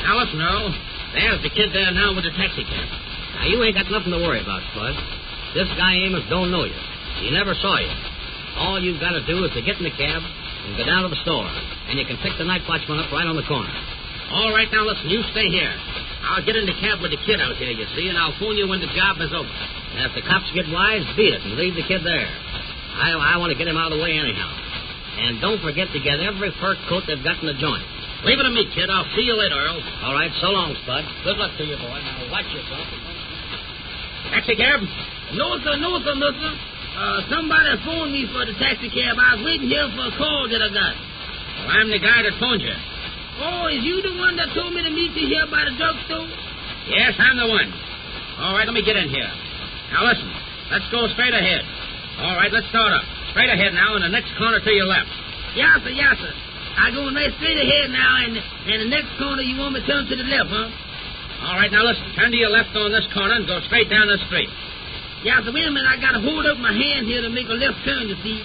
Now, listen, Earl. There's the kid there now with the taxi cab. Now, you ain't got nothing to worry about, Spud. This guy Amos don't know you. He never saw you. All you've got to do is to get in the cab and go down to the store, and you can pick the night watchman up right on the corner. All right, now, listen, you stay here. I'll get in the cab with the kid out here, you see, and I'll phone you when the job is over. And if the cops get wise, beat it and leave the kid there. I want to get him out of the way anyhow. And don't forget to get every fur coat they've got in the joint. Leave it to me, kid. I'll see you later, Earl. All right, so long, Spud. Good luck to you, boy. Now, watch yourself. Taxi cab? No, sir, mister. Somebody phoned me for the taxi cab. I was waiting here for a call that I got. Well, I'm the guy that phoned you. Oh, is you the one that told me to meet you here by the drugstore? Yes, I'm the one. All right, let me get in here. Now, listen. Let's go straight ahead. All right, let's start up. Straight ahead now, in the next corner to your left. Yes, sir. I going right straight ahead now, and the next corner you want me to turn to the left, huh? All right, now listen. Turn to your left on this corner and go straight down the street. Yeah, so wait a minute. I got to hold up my hand here to make a left turn, you see.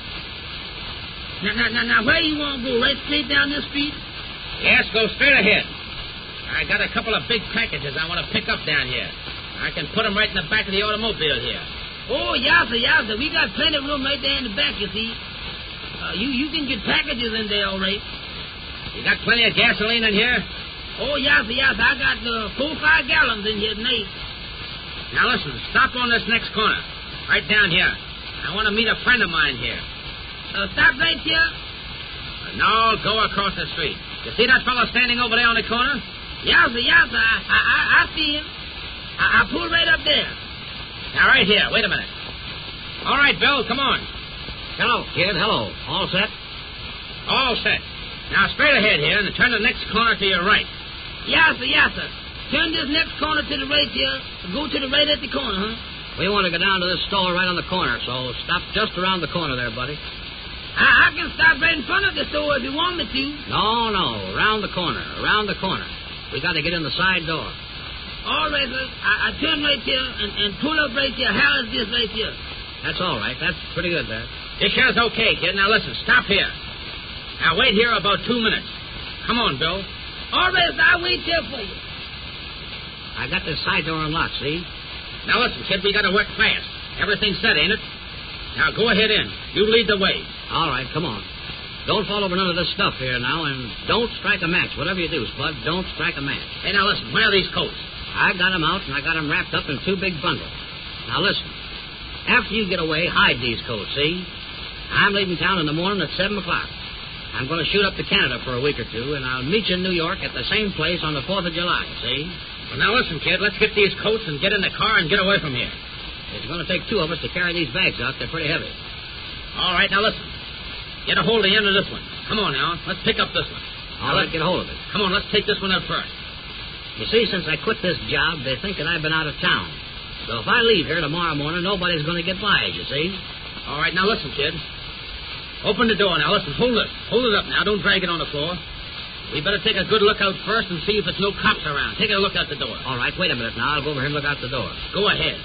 Now, where you want to go? Right straight down this street? Yes, go straight ahead. I got a couple of big packages I want to pick up down here. I can put them right in the back of the automobile here. Oh, yeah, sir. We got plenty of room right there in the back, you see. You can get packages in there, all right. You got plenty of gasoline in here? Oh, yes, sir. I got 4-5 gallons in here tonight. Now, listen, stop on this next corner. Right down here. I want to meet a friend of mine here. Stop right here? No, go across the street. You see that fellow standing over there on the corner? Yes, sir. I see him. I pull right up there. Now, right here. Wait a minute. All right, Bill, come on. Hello, kid. Hello. All set? All set. Now, straight ahead here and turn the next corner to your right. Yes, sir. Turn this next corner to the right here. Go to the right at the corner, huh? We want to go down to this store right on the corner, so stop just around the corner there, buddy. I can stop right in front of the store if you want me to. No. Around the corner. We got to get in the side door. All right, sir. I turn right here and pull up right here. How is this right here? That's all right. That's pretty good there. This here's okay, kid. Now, listen, stop here. Now, wait here about 2 minutes. Come on, Bill. All right, sir. I'll wait here for you. I got this side door unlocked, see? Now, listen, kid, we got to work fast. Everything's set, ain't it? Now, go ahead in. You lead the way. All right, come on. Don't fall over none of this stuff here now, and don't strike a match. Whatever you do, Spud, don't strike a match. Hey, now, listen, where are these coats? I got them out, and I got them wrapped up in 2 big bundles. Now, listen. After you get away, hide these coats, see? I'm leaving town in the morning at 7 o'clock. I'm going to shoot up to Canada for a week or 2, and I'll meet you in New York at the same place on the 4th of July, see? Well, now, listen, kid, let's get these coats and get in the car and get away from here. It's going to take 2 of us to carry these bags out. They're pretty heavy. All right, now, listen. Get a hold of the end of this one. Come on, now. Let's pick up this one. All right, get a hold of it. Come on, let's take this one up first. You see, since I quit this job, they think that I've been out of town. So if I leave here tomorrow morning, nobody's going to get by, you see? All right, now, listen, kid. Open the door. Now, listen, hold it. Hold it up now. Don't drag it on the floor. We better take a good look out first and see if there's no cops around. Take a look out the door. All right, wait a minute now. I'll go over here and look out the door. Go ahead.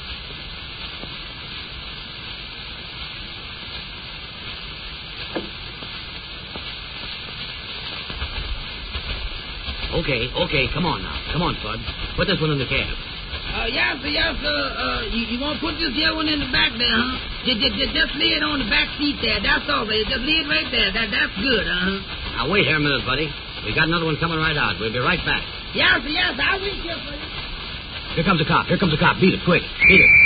Okay, come on now. Come on, Spud. Put this one in the cab. Yes, sir. You want to put this here one in the back there, huh? Just lay it on the back seat there. That's all right. Just lay it right there. That's good, Now, wait here a minute, buddy. We got another one coming right out. We'll be right back. Yes, I'll wait here for you. Here comes a cop. Beat it, quick. Beat it.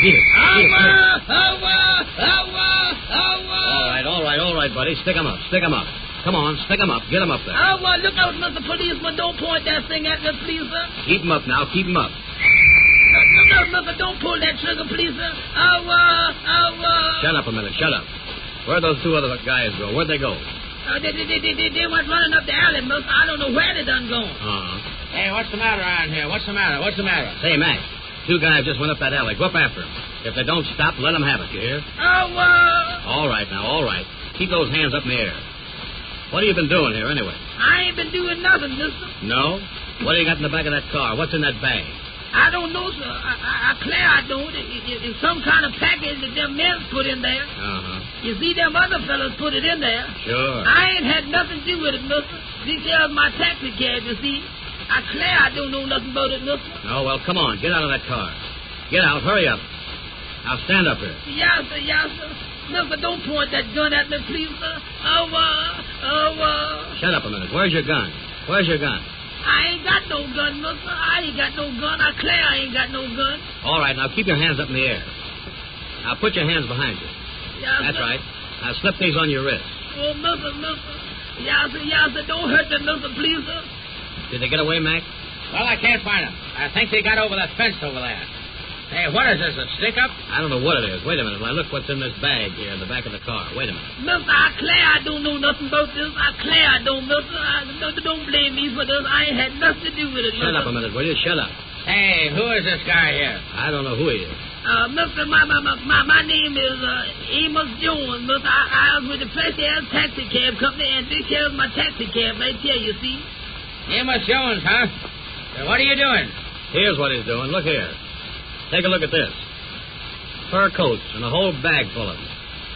All right, buddy. Stick 'em up. Come on, stick 'em up. Get 'em up there. Look out, Mr. Policeman. Don't point that thing at me, please, sir. Keep 'em up now. Keep 'em up. Look out, Mr. Don't pull that trigger, please, sir. Shut up a minute. Shut up. Where'd those 2 other guys go? Where'd they go? They went running up the alley, mister. I don't know where they done gone. Hey, what's the matter around here? What's the matter? Say, Mac, 2 guys just went up that alley. Go up after them. If they don't stop, let them have it, you hear? All right now, all right. Keep those hands up in the air. What have you been doing here, anyway? I ain't been doing nothing, mister. No? What do you got in the back of that car? What's in that bag? I don't know, sir. I declare I don't. It's some kind of package that them men put in there. You see, them other fellas put it in there. Sure. I ain't had nothing to do with it, mister. This here's my taxi cab, you see. I declare I don't know nothing about it, mister. Oh, well, come on. Get out of that car. Get out. Hurry up. Now stand up here. Yes, sir, yes, sir. Mister, don't point that gun at me, please, sir. Shut up a minute. Where's your gun? Where's your gun? I ain't got no gun, mister. I ain't got no gun. I declare I ain't got no gun. All right, now keep your hands up in the air. Now put your hands behind you. Yes, That's sir. right. Now slip these on your wrist. Oh, mister. Yes, sir. Don't hurt me, mister, please, sir. Did they get away, Mac? Well, I can't find them. I think they got over that fence over there. Hey, what is this, a stick-up? I don't know what it is. Wait a minute. Now look what's in this bag here in the back of the car. Wait a minute. Mister, I declare I don't know nothing about this. I declare I don't, mister. Don't blame me for this. I ain't had nothing to do with it, Shut up a minute, will you? Shut up. Hey, who is this guy here? I don't know who he is. Mister, my name is Amos Jones, mister. I was with the Fresh Air Taxi Cab Company, and this here's my taxi cab right here, you see. Amos Jones, huh? What are you doing? Here's what he's doing. Look here. Take a look at this. Fur coats and a whole bag full of them.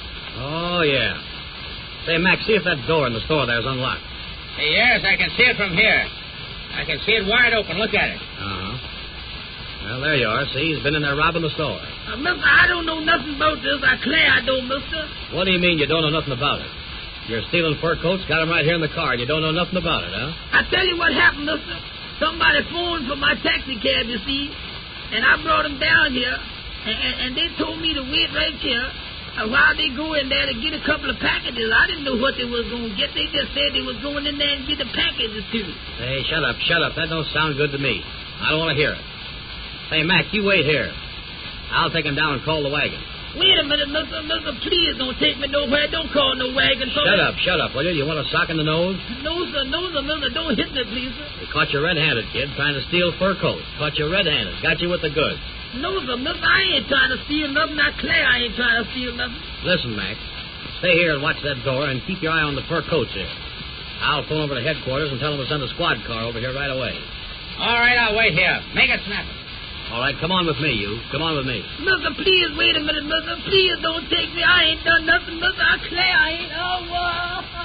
Oh, yeah. Say, Mac, see if that door in the store there is unlocked. Hey, yes, I can see it from here. I can see it wide open. Look at it. Uh-huh. Well, there you are. See, he's been in there robbing the store. Mister, I don't know nothing about this. I declare I don't, mister. What do you mean you don't know nothing about it? You're stealing fur coats, got them right here in the car, and you don't know nothing about it, huh? I tell you what happened, mister. Somebody phoned for my taxi cab, you see, and I brought them down here, and they told me to wait right here while they go in there to get a couple of packages. I didn't know what they was going to get. They just said they was going in there and get the packages, too. Hey, shut up. That don't sound good to me. I don't want to hear it. Hey, Mac, you wait here. I'll take him down and call the wagon. Wait a minute, mister. Mister, please don't take me nowhere. Don't call no wagon. Shut up, will you? You want a sock in the nose? No, sir, mister. Don't hit me, please, sir. We caught you red-handed, kid, trying to steal fur coats. Caught you red-handed. Got you with the goods. No, sir, mister. I ain't trying to steal nothing. I declare I ain't trying to steal nothing. Listen, Mac. Stay here and watch that door and keep your eye on the fur coats here. I'll phone over to headquarters and tell them to send a squad car over here right away. All right, I'll wait here. Make it snappy. All right, come on with me, you. Come on with me. Mister, please wait a minute, mister. Please don't take me. I ain't done nothing, mister. I declare I ain't.